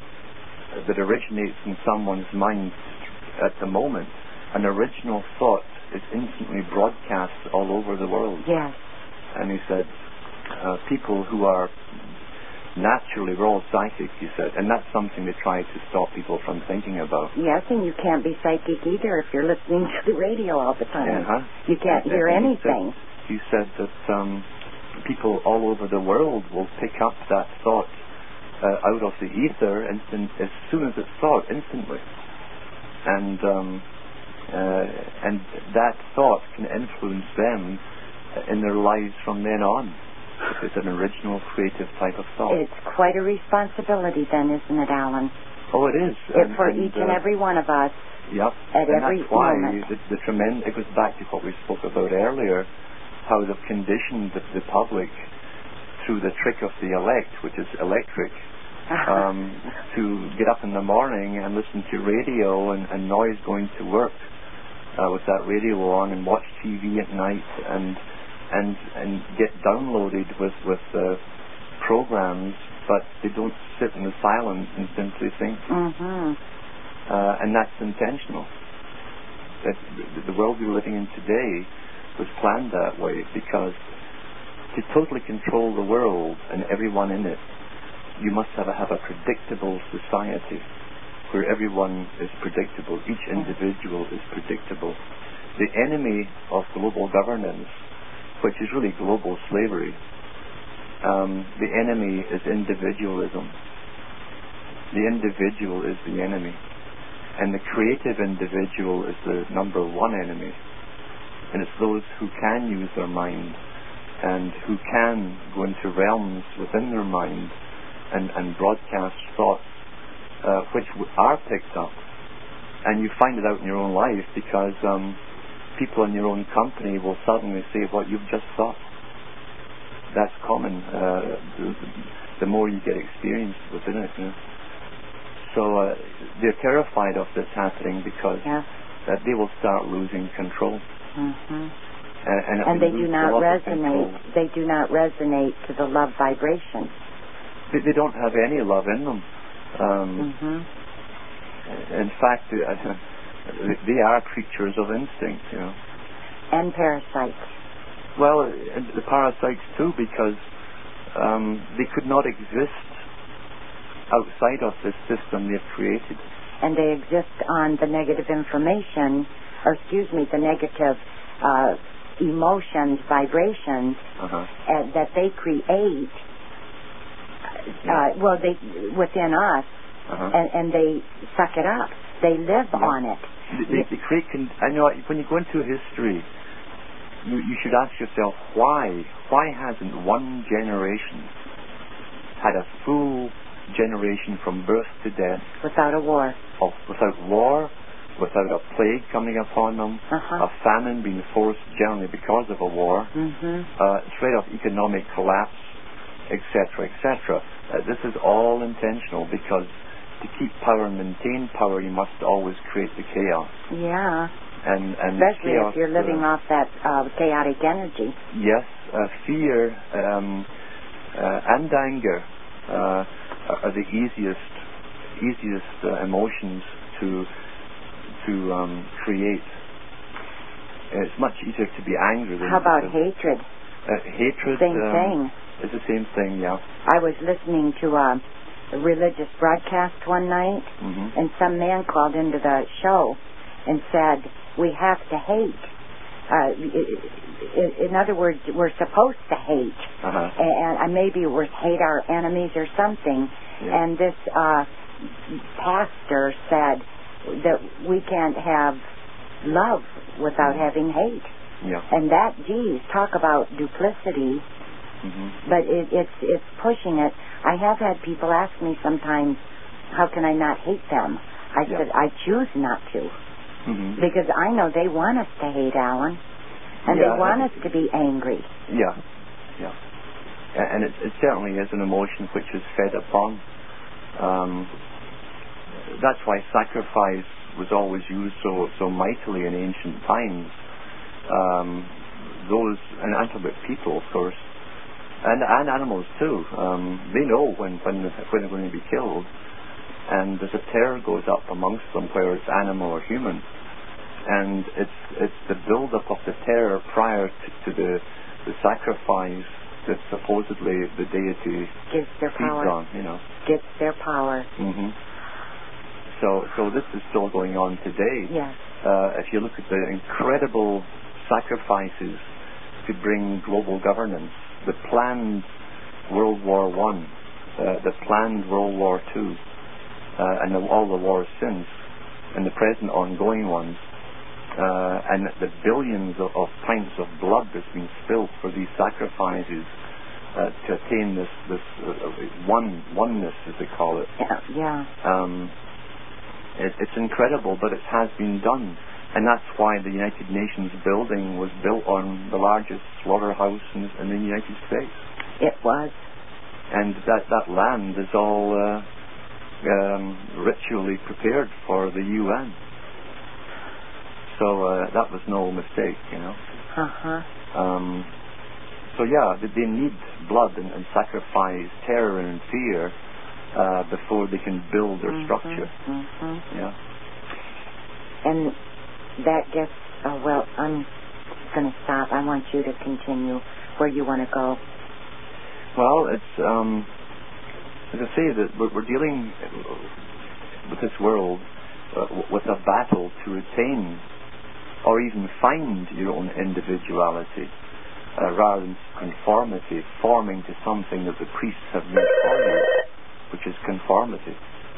that originates in someone's mind at the moment, an original thought is instantly broadcast all over the world. Yes. And he said, uh, people who are naturally, we're all psychic, he said, and that's something they try to stop people from thinking about. Yes, and you can't be psychic either if you're listening to the radio all the time. Uh-huh. You can't and, hear and anything. He said, he said that um, people all over the world will pick up that thought uh, out of the ether instant, as soon as it's thought, instantly. And um, uh, and that thought can influence them in their lives from then on. If it's an original, creative type of thought. It's quite a responsibility then, isn't it, Alan? Oh, it is. It, and, for and, each uh, and every one of us. Yep. At and every that's why moment. The, the tremend- it goes back to what we spoke about earlier, how they've conditioned the, the public through the trick of the elect, which is electric, um, to get up in the morning and listen to radio and, and noise going to work uh, with that radio on, and watch T V at night, and and and get downloaded with with uh, programs, but they don't sit in the silence and simply think. Mm-hmm. Uh, and that's intentional. That the world we're living in today was planned that way, because to totally control the world and everyone in it, you must have a, have a predictable society where everyone is predictable, each individual is predictable. The enemy of global governance, which is really global slavery, um, the enemy is individualism. The individual is the enemy. And the creative individual is the number one enemy. And it's those who can use their mind and who can go into realms within their mind and, and broadcast thoughts uh, which are picked up. And you find it out in your own life, because um, people in your own company will suddenly say what you've just thought. That's common. Uh, the, the more you get experience within it, you know. So uh, they're terrified of this happening, because yeah. that they will start losing control. Mm-hmm. And, and, and they do not resonate. They do not resonate to the love vibration. They, they don't have any love in them. Um, mm-hmm. In fact, uh, they are creatures of instinct, you know. And parasites. Well, and the parasites too, because um, they could not exist outside of this system they've created. And they exist on the negative information, or excuse me, the negative uh, emotions, vibrations uh-huh. uh, that they create. Yeah. Uh, well, they within us, uh-huh. and, and they suck it up. They live yeah. on it. They, they create. Con- I know when you go into history, you, you should ask yourself why. Why hasn't one generation had a full generation from birth to death without a war? Oh, without war, without a plague coming upon them, uh-huh. a famine being forced generally because of a war, mm-hmm. uh, straight up economic collapse, et cetera, et cetera. Uh, this is all intentional because to keep power and maintain power, you must always create the chaos. Yeah. And, and especially chaos, if you're living uh, off that uh, chaotic energy. Yes, uh, fear um, uh, and anger uh, are the easiest, easiest uh, emotions to to um, create. It's much easier to be angry than. How about to, hatred? Uh, hatred. Same um, thing. It's the same thing, yeah. I was listening to a, a religious broadcast one night, mm-hmm. and some man called into the show and said, "We have to hate." Uh, in other words, we're supposed to hate, uh-huh. and, and maybe we hate our enemies or something. Yeah. And this uh, pastor said that we can't have love without mm-hmm. having hate. Yeah. And that, geez, talk about duplicity. Mm-hmm. But it, it's it's pushing it. I have had people ask me sometimes, how can I not hate them? I yeah. said, I choose not to. Mm-hmm. Because I know they want us to hate, Alan. And yeah, they want uh, us to be angry. Yeah, yeah. And it, it certainly is an emotion which is fed upon. Um, that's why sacrifice was always used so so mightily in ancient times. Um, those, and I'm talking about people, of course, and, and animals too. Um, they know when, when, when they're going to be killed. And there's a terror goes up amongst them, whether it's animal or human. And it's it's the build-up of the terror prior to, to the the sacrifice that supposedly the deity gives their feeds power. on, you know. Gets their power. Mm-hmm. So so this is still going on today. Yes. Uh, if you look at the incredible sacrifices to bring global governance, the planned World War One, uh, the planned World War Two, uh, and the, all the wars since, and the present ongoing ones, uh, and the billions of, of pints of blood that's been spilled for these sacrifices uh, to attain this this uh, one oneness, as they call it. Yeah. yeah. Um, it, it's incredible, but it has been done. And that's why the United Nations building was built on the largest slaughterhouse in, in the United States. It was. And that, that land is all uh, um, ritually prepared for the U N. So uh, that was no mistake, you know. Uh-huh. Um, so yeah, they, they need blood and, and sacrifice, terror and fear uh, before they can build their mm-hmm. structure. Mm-hmm. Yeah. And that gets, oh, well, I'm going to stop. I want you to continue where you want to go. Well, it's, um, as I say, that we're, we're dealing with this world uh, with a battle to retain or even find your own individuality uh, rather than conformity, forming to something that the priests have made for you, which is conformity.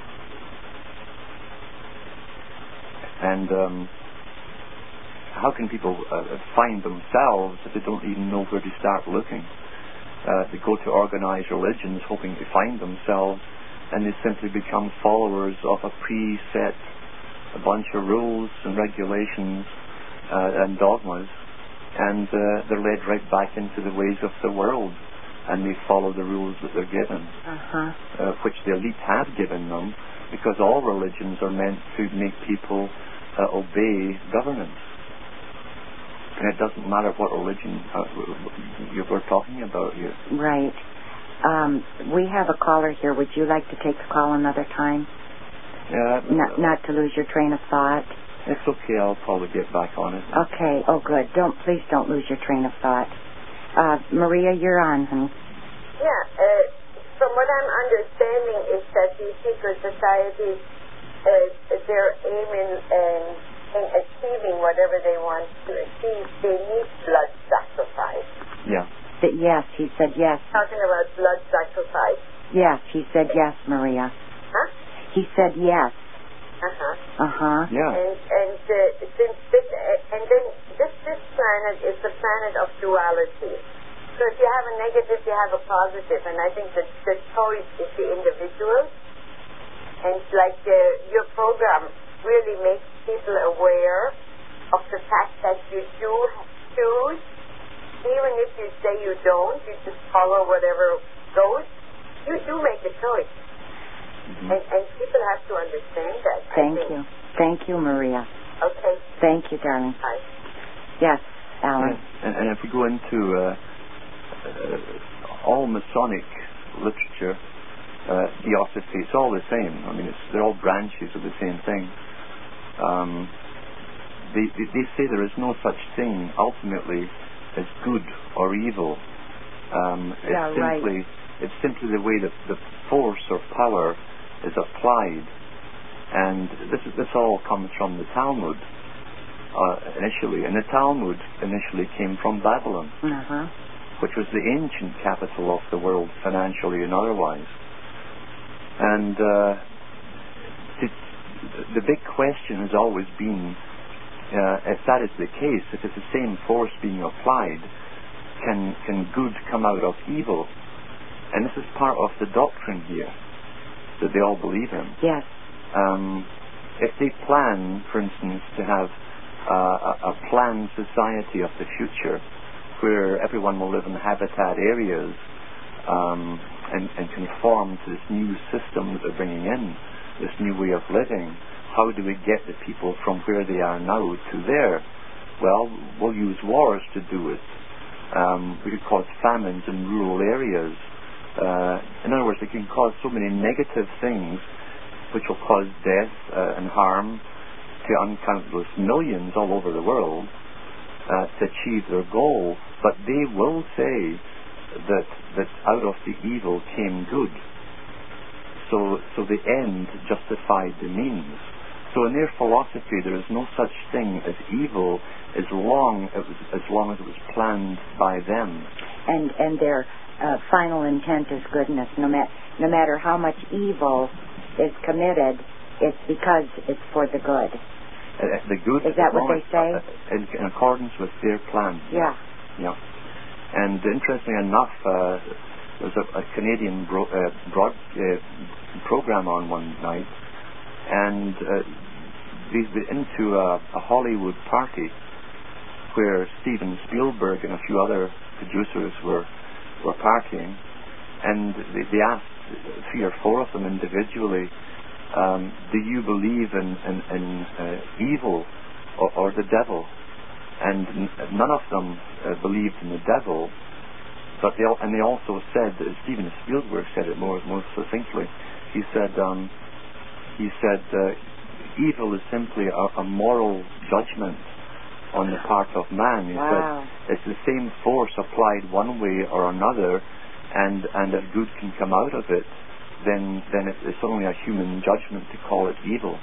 And um, how can people uh, find themselves if they don't even know where to start looking? Uh, they go to organized religions hoping to find themselves, and they simply become followers of a preset, a bunch of rules and regulations uh, and dogmas, and uh, they're led right back into the ways of the world, and they follow the rules that they're given, uh-huh. uh, which the elite have given them, because all religions are meant to make people uh, obey governance. And it doesn't matter what religion uh, we're talking about here. Right. Um, we have a caller here. Would you like to take the call another time? Yeah. Not, not to lose your train of thought? It's okay. I'll probably get back on it. Okay. Oh, good. Don't please don't lose your train of thought. Uh, Maria, you're on, honey. Yeah. Uh, from what I'm understanding is that the secret societies, uh, their aim in, in, in achieving whatever they want to achieve, they need blood sacrifice. Yeah. Yes, he said yes. Talking about blood sacrifice. Yes, he said yes, Maria. Huh? He said yes. Uh-huh. Uh-huh. Yeah. And, and uh, since this, uh, and then this, this planet is the planet of duality. So if you have a negative, you have a positive. And I think that the choice is the individual. And like uh, your program really makes people aware of the fact that you do choose. Even if you say you don't, you just follow whatever goes, you do make a choice. Mm-hmm. And, and people have to understand that. Thank you. Thank you, Maria. Okay. Thank you, darling. Bye. Yes, Alan. Yeah. And, and if we go into uh, uh, all Masonic literature, uh, theosophy, it's all the same. I mean, it's, they're all branches of the same thing. Um, they, they, they say there is no such thing, ultimately, as good or evil. Um, it's yeah, simply right. it's simply the way that the force or power is applied, and this is, this all comes from the Talmud uh, initially, and the Talmud initially came from Babylon, uh-huh. which was the ancient capital of the world, financially and otherwise. And uh, the, the big question has always been, Uh, if that is the case, if it's the same force being applied, can can good come out of evil? And this is part of the doctrine here that they all believe in. Yes. Um, if they plan, for instance, to have uh, a, a planned society of the future where everyone will live in habitat areas um, and, and conform to this new system that they're bringing in, this new way of living, how do we get the people from where they are now to there? Well, we'll use wars to do it. Um, we could cause famines in rural areas. Uh, in other words, it can cause so many negative things which will cause death uh, and harm to uncountless millions all over the world uh, to achieve their goal. But they will say that, that out of the evil came good. So, so the end justified the means. So in their philosophy, there is no such thing as evil as long as, as long as it was planned by them. And and their uh, final intent is goodness. No, ma- no matter how much evil is committed, it's because it's for the good. Uh, the good is that what they say? Uh, in, in accordance with their plan. Yeah. Yeah. And interestingly enough, uh, there was a, a Canadian bro- uh, broad uh, program on one night, and uh, they've been into a, a Hollywood party where Steven Spielberg and a few other producers were were partying, and they, they asked three or four of them individually, um, do you believe in, in, in uh, evil or, or the devil? And n- none of them uh, believed in the devil, but they all, and they also said, uh, Steven Spielberg said it more, more succinctly, he said, um, he said, uh, evil is simply a, a moral judgment on the part of man. He wow. said it's the same force applied one way or another, and and if good can come out of it, then then it, it's only a human judgment to call it evil.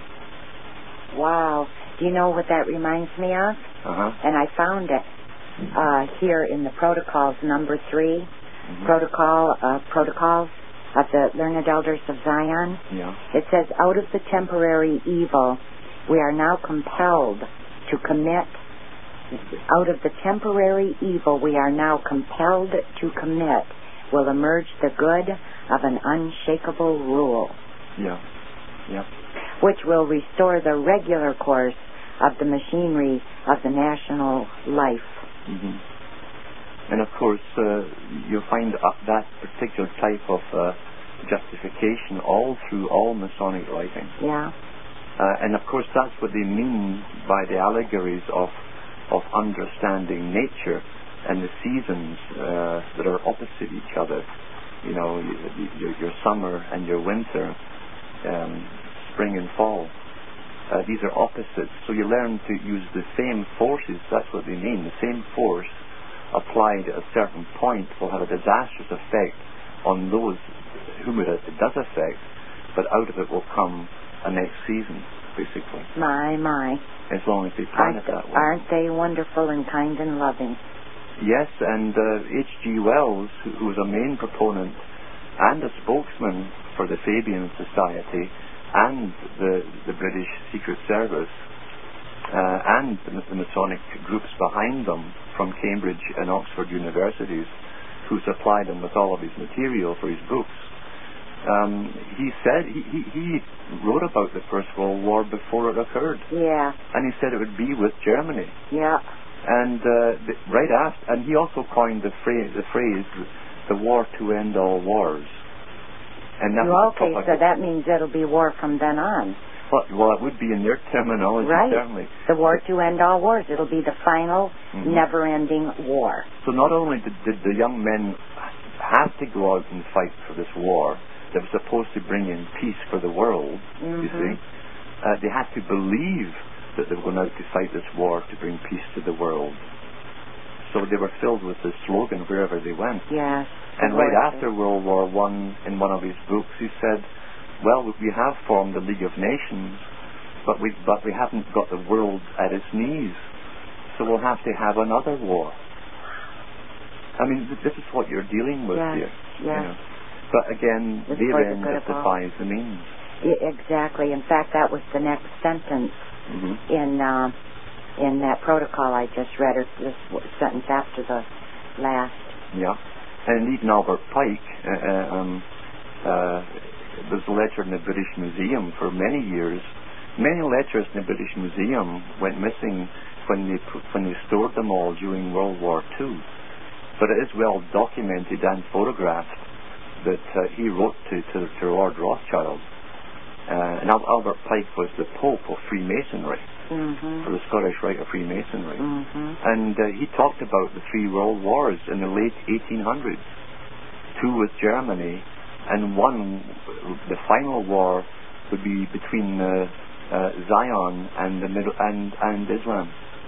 Wow. Do you know what that reminds me of? Uh-huh. And I found it uh, here in the protocols, number three, mm-hmm. protocol uh, protocols of the Learned Elders of Zion. Yeah. It says, out of the temporary evil, we are now compelled to commit. Out of the temporary evil we are now compelled to commit will emerge the good of an unshakable rule. Yeah. Yeah. Which will restore the regular course of the machinery of the national life. Mm-hmm. And of course, uh, you'll find uh, that particular type of uh, justification all through all Masonic writing. Yeah. Uh, and of course, that's what they mean by the allegories of of understanding nature and the seasons uh, that are opposite each other. You know, your, your summer and your winter, um, spring and fall. Uh, these are opposites. So you learn to use the same forces. That's what they mean. The same force applied at a certain point will have a disastrous effect on those whom it, it does affect. but out of it will come a next season, basically. My, my. As long as they plan Aren't, it that way. aren't they wonderful and kind and loving? Yes, and uh, H G Wells, who, who was a main proponent and a spokesman for the Fabian Society and the, the British Secret Service uh, and the, the Masonic groups behind them from Cambridge and Oxford universities, who supplied him with all of his material for his books. Um, he said he, he, he wrote about the First World War before it occurred. Yeah. And he said it would be with Germany. Yeah. And uh, the, right after, and he also coined the phrase, the phrase, the war to end all wars. And that well, okay, like so that means it'll be war from then on. Well, well, it would be in their terminology, right. certainly. The war to end all wars. It'll be the final, mm-hmm. never-ending war. So not only did, did the young men have to go out and fight for this war that was supposed to bring in peace for the world, mm-hmm. you see, uh, they had to believe that they were going out to fight this war to bring peace to the world. So they were filled with this slogan wherever they went. Yes. And right after World War One, in one of his books, he said, well, we have formed the League of Nations, but we but we haven't got the world at its knees, so we'll have to have another war. I mean, th- this is what you're dealing with yes. here. Yes. You know? But again, this their end justifies the means. Yeah, exactly. In fact, that was the next sentence mm-hmm. in uh, in that protocol I just read, or this sentence after the last. Yeah. And even Albert Pike, uh, um, uh, was lectured in the British Museum for many years. Many lecturers in the British Museum went missing when they put, when they stored them all during World War Two. But it is well documented and photographed that uh, he wrote to, to, to Lord Rothschild. Uh, and Al- Albert Pike was the Pope of Freemasonry, mm-hmm. for the Scottish Rite of Freemasonry. Mm-hmm. And uh, he talked about the three world wars in the late eighteen hundreds. Two with Germany, and one, the final war, would be between uh, uh, Zion and the middle and, and Islam,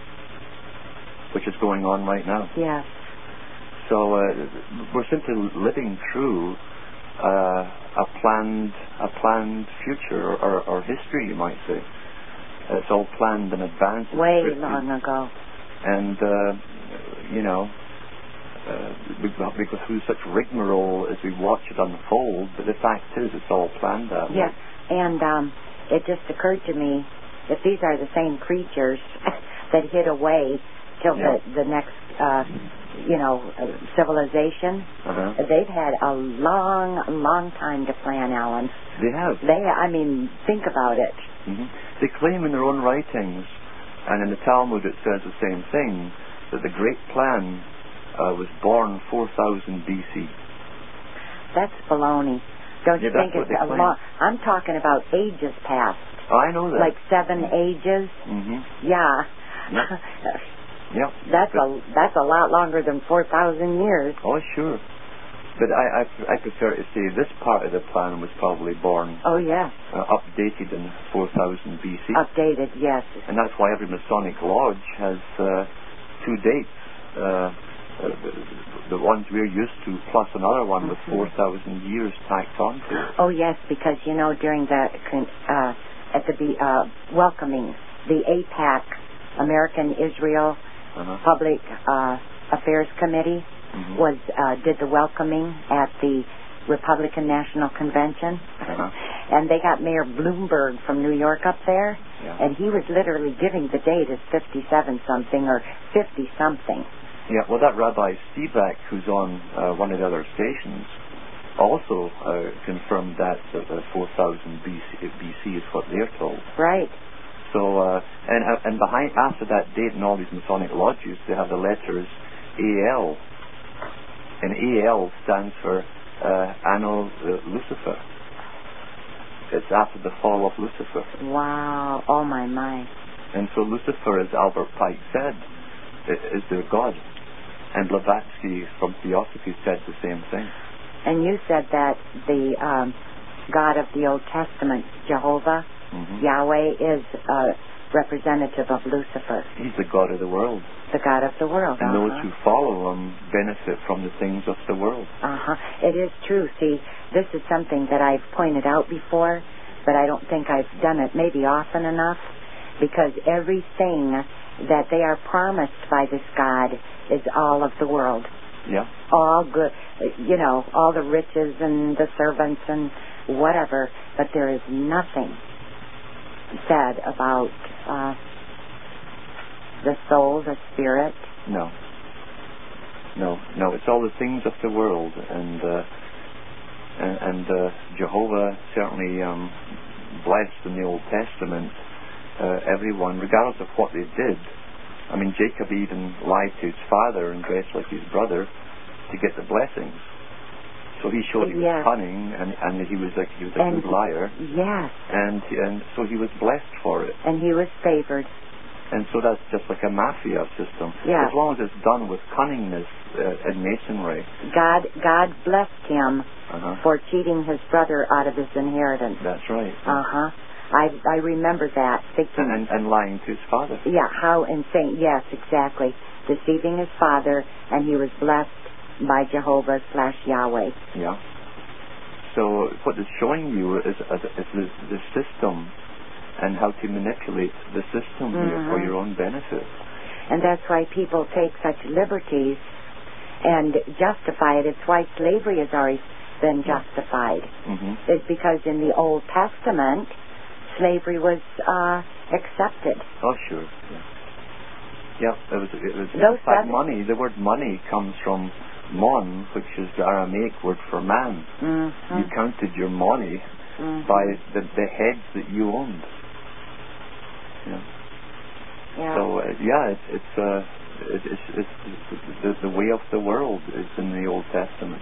which is going on right now. Yes. So uh, we're simply living through uh, a planned a planned future or, or history, you might say. It's all planned in advance. Way long ago. And uh, you know, uh, we, we go through such rigmarole as we watch it unfold. But the fact is, it's all planned out. Yeah, and um, it just occurred to me, if these are the same creatures that hid away till yeah. the the next. Uh, you know, uh, civilization, uh-huh. they've had a long, long time to plan, Alan. They have. They, I mean, think about it. Mm-hmm. They claim in their own writings, and in the Talmud it says the same thing, that the Great Plan uh, was born four thousand B C. That's baloney. Don't you yeah, think it's a long... I'm talking about ages past. Oh, I know that. Like seven ages. Mm-hmm. Yeah. Yep. Yep. That's but, a that's a lot longer than four thousand years. Oh, sure. But I, I I prefer to say this part of the plan was probably born. Oh yeah. Uh, updated in four thousand B C. Updated, yes. And that's why every Masonic lodge has uh, two dates. Uh, uh, the, the ones we're used to, plus another one mm-hmm. with four thousand years tacked onto it. Oh yes, because you know during the uh, at the uh, welcoming the AIPAC, American Israel. Uh-huh. Public uh, Affairs Committee mm-hmm. was uh, did the welcoming at the Republican National Convention, uh-huh. and they got Mayor Bloomberg from New York up there, yeah. and he was literally giving the date as fifty-seven something or fifty something. Yeah, well, that Rabbi Stevak, who's on uh, one of the other stations, also uh, confirmed that that the four thousand B C is what they're told. Right. So, uh, and uh, and behind after that date in all these Masonic lodges, they have the letters A L, and A L stands for uh, Anno uh, Lucifer. It's after the fall of Lucifer. Wow! Oh my my! And so Lucifer, as Albert Pike said, is their god, and Blavatsky from Theosophy said the same thing. And you said that the um, God of the Old Testament, Jehovah. Mm-hmm. Yahweh is uh, representative of Lucifer. He's the god of the world. The god of the world. And uh-huh. those who follow him benefit from the things of the world. Uh-huh. It is true. See, this is something that I've pointed out before, but I don't think I've done it maybe often enough, because everything that they are promised by this God is all of the world. Yeah. All good, you know, all the riches and the servants and whatever, but there is nothing said about uh, the soul, the spirit. No. No, no, it's all the things of the world, and uh, and, and uh, Jehovah certainly um, blessed in the Old Testament uh, everyone, regardless of what they did. I mean, Jacob even lied to his father and dressed like his brother to get the blessings. So he showed he was yes. cunning, and, and he was like he was a and good liar. Yes. And and so he was blessed for it. And he was favored. And so that's just like a mafia system. Yeah. As long as it's done with cunningness uh, and masonry. God God blessed him uh-huh. for cheating his brother out of his inheritance. That's right. Uh-huh. I I remember that. Thinking, and, and lying to his father. Yeah, how insane. Yes, exactly. Deceiving his father, and he was blessed by Jehovah slash Yahweh. Yeah. So what it's showing you is, is, is the, the system and how to manipulate the system mm-hmm. here for your own benefit. And that's why people take such liberties and justify it. It's why slavery has always been justified. Mm-hmm. It's because in the Old Testament, slavery was uh, accepted. Oh, sure. Yeah. Yeah, it was, it was Those in fact, seven... money. The word money comes from mon, which is the Aramaic word for man. Mm-hmm. You counted your money mm-hmm. by the, the heads that you owned. Yeah. Yeah. So uh, yeah, it's it's, uh, it, it's it's it's the, the way of the world is in the Old Testament,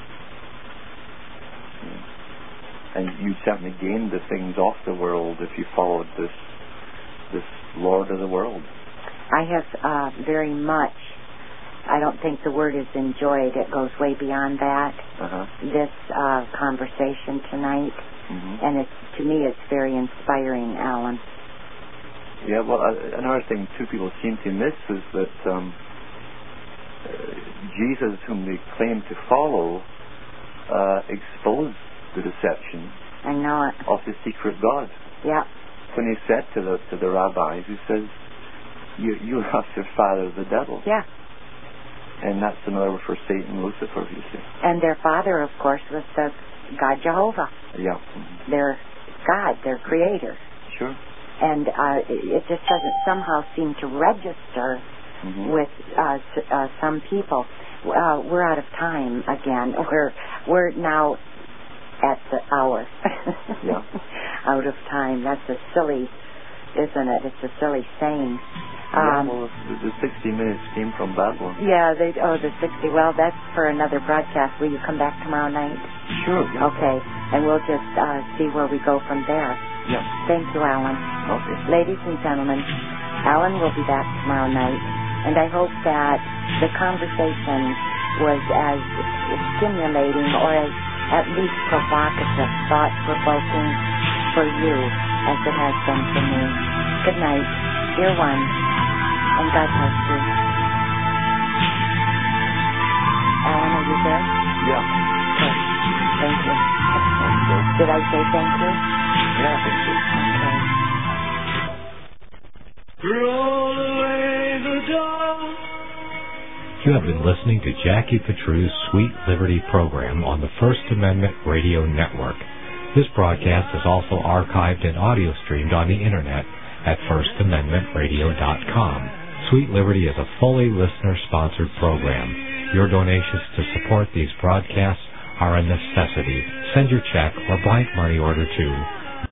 yeah. And you certainly gain the things of the world if you followed this this Lord of the world. I have uh, very much. I don't think the word is enjoyed. It goes way beyond that. Uh-huh. This uh, conversation tonight, mm-hmm. and it's to me, it's very inspiring, Alan. Yeah, well, uh, another thing too people seem to miss is that um, uh, Jesus, whom they claim to follow, uh, exposed the deception I know it. of the secret God. Yeah. When he said to the to the rabbis, he says, "You you have your father, the devil." Yeah. And that's another word for Satan, Lucifer, you see. And their father, of course, was the God Jehovah. Yeah. Mm-hmm. Their God, their creator. Sure. And uh, it just doesn't somehow seem to register mm-hmm. with uh, s- uh, some people. Uh, we're out of time again. We're we're now at the hour. Yeah. Out of time. That's a silly, isn't it? It's a silly saying. Yeah, Um, well, the, the sixty minutes came from Babylon. yeah, they, oh, the sixty. Well, that's for another broadcast. Will you come back tomorrow night? Sure. Yeah. Okay. And we'll just uh, see where we go from there. Yeah. Thank you, Alan. Okay. Ladies and gentlemen, Alan will be back tomorrow night, and I hope that the conversation was as stimulating or as at least provocative, thought-provoking for you as it has been for me. Good night, dear one, and God bless you. Alan, are you there? Yeah. Good. Thank you. Okay. Did I say thank you? Yeah, I think so. Okay. Roll away the dawn. You have been listening to Jackie Petru's Sweet Liberty program on the First Amendment Radio Network. This broadcast is also archived and audio streamed on the internet at first amendment radio dot com. Sweet Liberty is a fully listener-sponsored program. Your donations to support these broadcasts are a necessity. Send your check or blank money order to